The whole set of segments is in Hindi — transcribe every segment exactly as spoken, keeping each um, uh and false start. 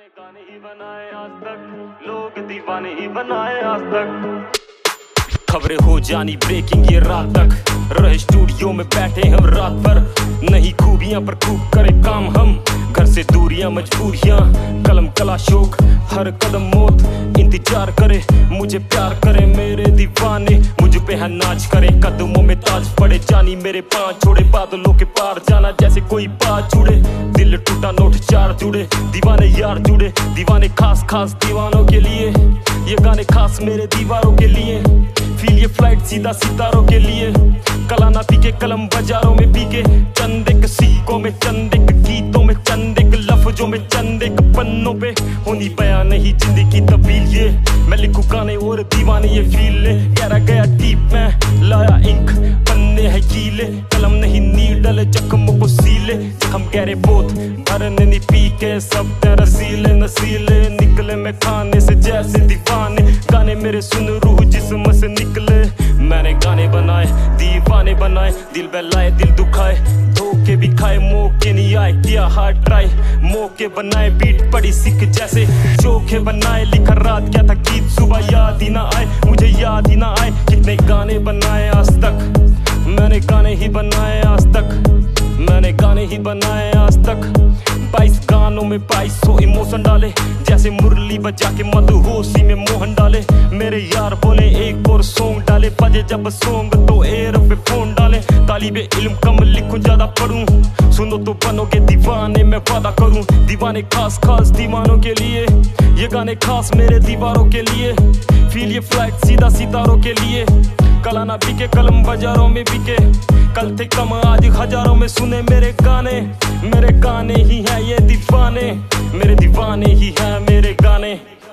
गाने ही बनाए आज तक, लोग दीवाने ही बनाए आज तक। खबरें हो जानी ब्रेकिंग ये रात तक, रहे स्टूडियो में बैठे हम रात भर। नहीं खूबियां पर खूब करे काम हम, घर से दूरियां मजबूरियां, कलम कला शौक हर कदम मौत। इंतजार करे मुझे प्यार करे मेरे दीवाने, मुझ पे है नाच करे कदमों में ताज पड़े। जानी मेरे पांच छोड़े बादलों के पार जाना जैसे कोई बात जुड़े। दिल टूटा नोट चार जुड़े, दीवाने यार जुड़े, दीवाने खास खास दीवानों के लिए। ये गाने खास मेरे दीवारों के लिए, फील ये फ्लाइट सीधा सितारों के लिए। कला ना पीके कलम बाजारों में पीके, चंद एक सिक्कों में चंद एक गीतों में चंद एक लफ्जों में चंद एक पन्नों पे होनी बयां नहीं जिंदगी तब्दील। ये मैं लिखूं गाने और दीवाने ये फील ले, गहरा गया डीप में लाया इंक पन्ने है गीले। कलम नहीं नीडल जख्मों को सीले, जख्म गहरे बोत भरने नहीं पी के सब रसीले नसीले। निकले मैं खाने से जैसे दीवाने, गाने मेरे सुन रूह जिस्म से निकले। मैंने गाने बनाए दीवाने बनाए, दिल बहलाए दिल दुखाए, धोखे भी खाए मौके नहीं आए, किया हार्ड ट्राई मौके बनाए। बीट पड़ी सिख जैसे चोखे बनाए, लिखा रात क्या था गीत सुबह याद ही ना आए, मुझे याद ही ना आए। कितने गाने बनाए आज तक, मैंने गाने ही बनाए आज तक, मैंने गाने ही बनाए आज तक। बाईस गानों में बाईस सौ इमोशन डाले, जैसे मुरली बजा के मदहोशी में मोहन डाले। मेरे यार बोले एक और सॉन्ग डाले, बजे जब सॉन्ग तो एयर पे फोन डाले। तालिबे इल्म कम लिखूं ज्यादा पढ़ूं, सुनो तो बनोगे दीवाने मैं वादा करूं। दीवाने खास खास दीवानों के लिए, ये गाने खास मेरे दीवारों के लिए। फील ये फ्लाइट सीधा सितारों के लिए, कला ना बिके कलम बाजारों में बिके। कल थे कम आज हजारों में सुने मेरे गाने, मेरे गाने ही हैं ये दीवाने, मेरे दीवाने ही हैं मेरे गाने।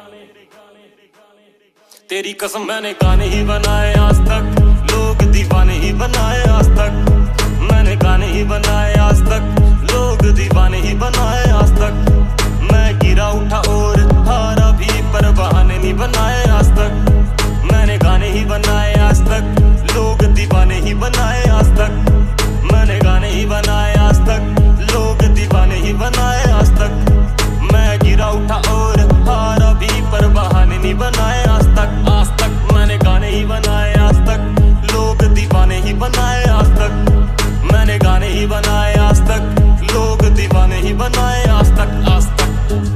तेरी कसम मैंने गाने ही बनाए आज तक, लोग दीवाने ही बनाए आज तक। मैंने गाने ही बनाए आज तक, लोग दीवाने ही बनाए आज तक। मैं गिरा उठा और हारा भी पर बहाने नहीं बनाए आज तक। मैंने गाने ही बनाए आज तक, लोग दीवाने ही बनाए आज तक। मैंने गाने ही बनाए आज तक, लोग दीवाने ही बनाए आज तक। मैं गिरा उठा और हारा भी पर बहाने नहीं बनाए आज तक। आज तक मैंने गाने ही बनाए आज तक, लोग दीवाने ही बनाए आज तक। मैंने गाने ही बनाए आज तक, लोग दीवाने ही बनाए आज तक। आज तक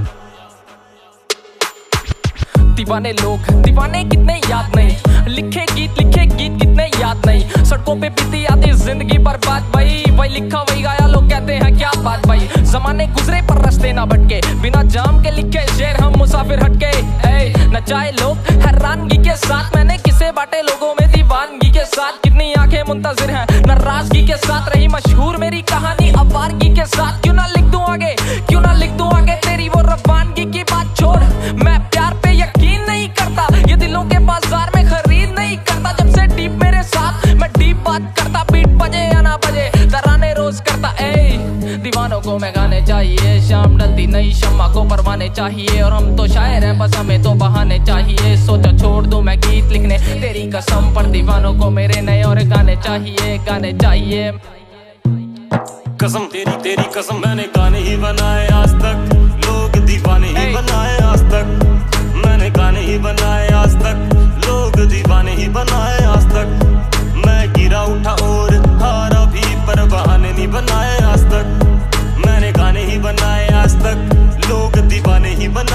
दीवाने लोग दीवाने कितने याद नहीं, लिखे गीत लिखे गीत कितने याद नहीं। सड़कों पे बीती आती जिंदगी बर्बाद भाई, वही लिखा वही गाया लोग कहते हैं क्या बात भाई। जमाने गुजरे पर रास्ते ना भटके, बिना जाम के लिखे शेर हम मुसाफिर हटके। ए नचाए लोग हैरानगी के साथ, मैंने किसे बांटे लोगों में दीवानगी के साथ। कितनी आंखें मुंतजिर हैं नाराजगी के साथ, रही मशहूर मेरी कहानी अवारगी के साथ। क्यों ना लिख दूं आगे, क्यों ना लिख दूं आगे तेरी वो रवानगी की बात छोड़। मैं प्यार पे यकीन नहीं करता, ये दिलों के बाजार में खरीद नहीं करता। जब से डीप मेरे साथ मैं डीप बात करता, बीट बजे या ना बजे तराने रोज करता। ए दीवानों को मैं गाने चाहिए, शाम ढलती नई शम्मा को परवाने चाहिए। और हम तो शायर हैं बस हमें तो बहाने चाहिए। सोचा छोड़ दूं मैं गीत लिखने तेरी कसम पर, दीवानों को मेरे नए और गाने चाहिए, गाने चाहिए। कसम तेरी तेरी कसम मैंने गाने ही बनाए आज तक, लोग दीवाने ही बनाए आज तक। मैंने गाने ही बनाए आज तक, लोग दीवाने ही बनाए आज तक। मैं गिरा उठा और हारा भी पर बहाने नहीं बनाए आज तक। मैंने गाने ही बनाए आज तक, लोग दीवाने ही बनाए।